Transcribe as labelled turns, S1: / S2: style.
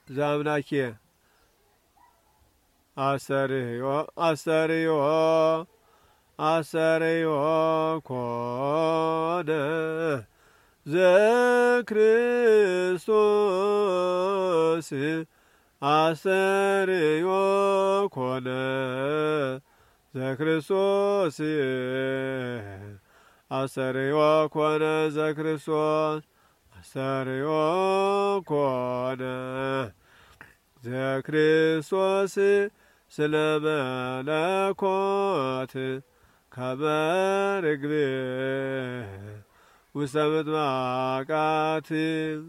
S1: ዛምናኬ አሰርዮ አሰርዮ አሰርዮ ኮነ ዘክርስቶስ አሰርዮ ኮነ ዘክርስቶስ አሰርዮ ኮነ ዘክርስቶስ አሰርዮ ኮነ ዘክርስቶስ ስለ መለኮት ከመ ርግብ ውስተ ምጥማቃት